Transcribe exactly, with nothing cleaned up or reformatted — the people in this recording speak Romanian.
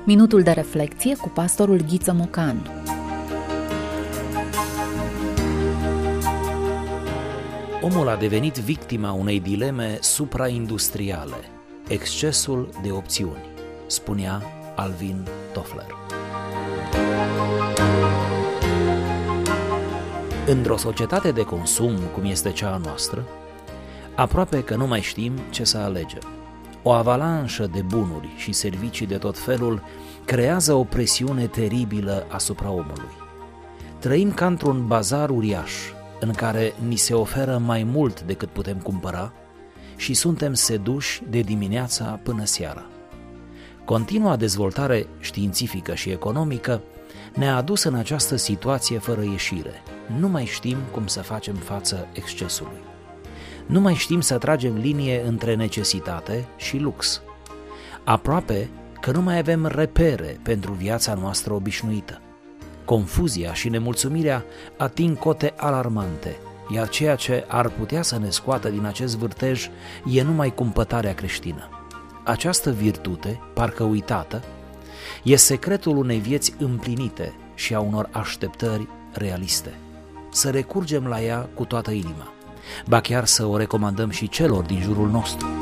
Minutul de reflecție cu pastorul Ghiță Mocan. Omul a devenit victima unei dileme supraindustriale, excesul de opțiuni, spunea Alvin Toffler. Într-o societate de consum, cum este cea a noastră, aproape că nu mai știm ce să alegem. O avalanșă de bunuri și servicii de tot felul creează o presiune teribilă asupra omului. Trăim ca într-un bazar uriaș, în care ni se oferă mai mult decât putem cumpăra și suntem seduși de dimineața până seara. Continua dezvoltare științifică și economică ne-a adus în această situație fără ieșire. Nu mai știm cum să facem față excesului. Nu mai știm să tragem linie între necesitate și lux. Aproape că nu mai avem repere pentru viața noastră obișnuită. Confuzia și nemulțumirea ating cote alarmante, iar ceea ce ar putea să ne scoată din acest vârtej e numai cumpătarea creștină. Această virtute, parcă uitată, e secretul unei vieți împlinite și a unor așteptări realiste. Să recurgem la ea cu toată inima, ba chiar să o recomandăm și celor din jurul nostru.